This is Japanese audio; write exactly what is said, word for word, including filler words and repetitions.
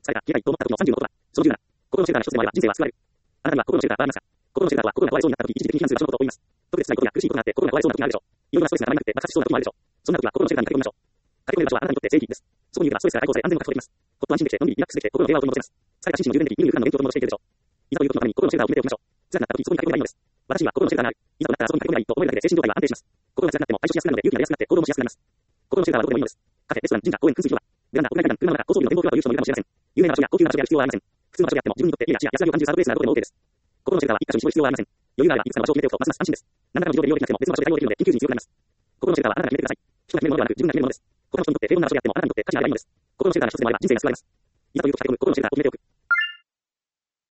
疲れた、切れないと思った時のさんじゅうのことだ。そのじゅうなな、心のシェルターが一つでもあれば人生は救われる。あなたには心のシェルターはありますか？心のシェルターとは心が壊れそうになった時、一時的に避難する場所のことを言います。特別辛いことや苦しいことがあって心が壊れそうな時があるでしょう。いろんなストレスが溜まりなくて爆発しそうな時もあるでしょう。そんな時は心のシェルターに駆け込みましょう。駆け込める場所はあなたにとって正義です。そこにいればストレスが解放され安全が確保できます。ほっと安心できて、のんびりリラックスできて、心の平和を取り戻せます。疲れた心身の充電的、悠々不可の勉強と戻していけるでしょう。いざという時のために心のシェルターを決めておきましょう。辛くなった時、そこに駆け込めばいいのです。私には心のシェルターがある。いざとなったらそこに駆け込めばいいと思えるだけで精神状態が安定します。心が辛くなっても対処しやすくなるので勇気が出やすくなって行動もしやすくなります。心のシェルターはどこでもいいのです。カフェ、レストラン、神社、公園、噴水広場、ベランダ、屋外階段、車の中、高層ビルの天井広場という人もいるかもしれません。有名な場所や高級な場所である必要はありません。普通の場所であっても自分にとって家や地や安らぎを感じるサードプレイスなどでも OK です。心のシェルターは一箇所に絞る必要はありません。余裕があればいくつかの場所を決めておくとますます安心です。何らかの事情で利用できなくても別の場所で対応できるので緊急時に強くなります。心のシェルターはあなたが決めてください。人が決めるものではなく自分が決めるものです。他の人にとって平凡な場所であってもあなたにとって価値があればいいのです。心のシェルターが一つでもあれば人生が救われます。いざという時駆け込む心のシェルターを決めておく。